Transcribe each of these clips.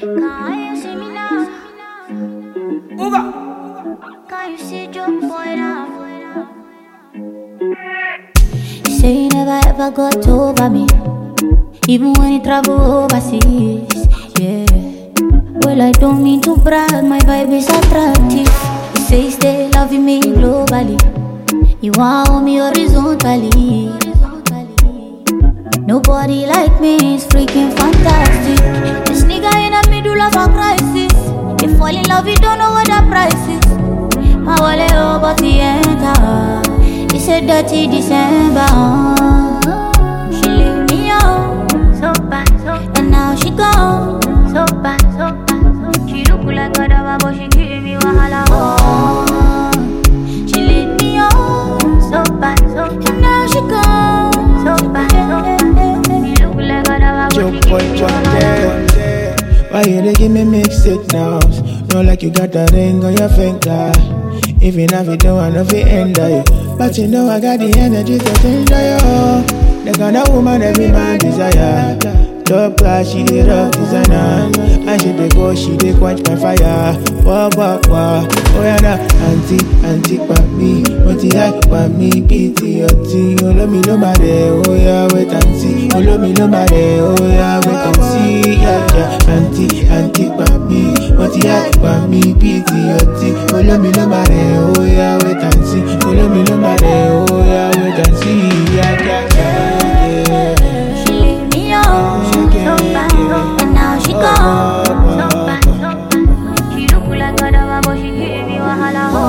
Can you see me now? Can you see your boy now? You say you never ever got over me, even when you travel overseas, yeah. Well, I don't mean to brag, my vibe is attractive. You say you stay loving me globally, you want me horizontally. Nobody like me is freaking fantastic. This nigga in the middle of a crisis. You fall in love, you don't know what the price is. My wallet over the enter. It's a dirty December. She leave me on, so bad, so bad. And now she gone, so bad, so bad. She look like a dava, but she give me wahala. Oh, she leave me on, so bad, so bad. And now she gone, so bad, so bad. She look like a dava, but she give me wahala. Why you dey give me mixed signals? Not like you got a ring on your finger. If you have it, don't want to fit under you. But you know I got the energy to change you. The kind of woman every man desire. Top class, she the rough designer. And she dey go, she dey quench my fire. Wah, wah, wah. Oh yeah, nah. Auntie, pa me. What you like, pa me. Pity, oti. Oh, love me, no matter. Oh yeah, wait and see. Oh, love me, no matter. Oh yeah, wait and see. Yeah, yeah. Auntie, pa me. What you like, pa me. Pity, oti. Oh, love me, no matter. Oh yeah, wait and see. Oh, love me, no matter. Oh yeah, wait and see. Yeah, yeah, yeah. She leave me on, so bad, and now she gone, so bad, so bad. She look like a dava, but she give me wahala. Oh,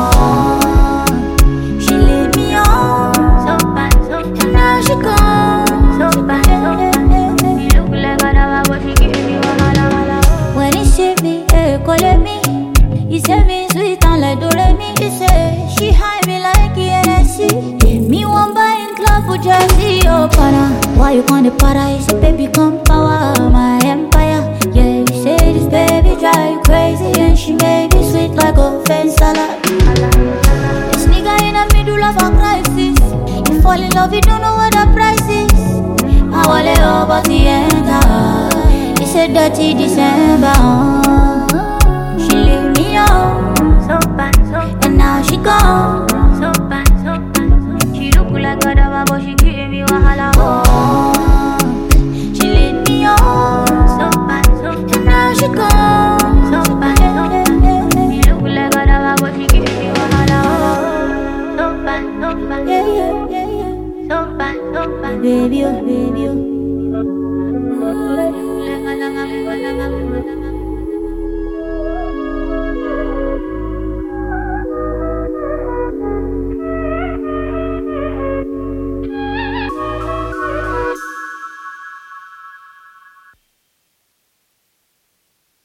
she leave me on, so bad, so bad. And now she gone, so bad, so bad. She look like a dava, but she give me wahala. When he see me, call me. He say me sweet and like Doremi. He say she high me like ENSC. Me one buy in club for Jersey, oh para. Why you gonna para? He say baby come power my empire. Yeah, you say this baby drive you crazy, and she made me sweet like a fence salad. This nigga in the middle of a crisis. You fall in love, you don't know what the price is. My wallet over the enter. It's a dirty December.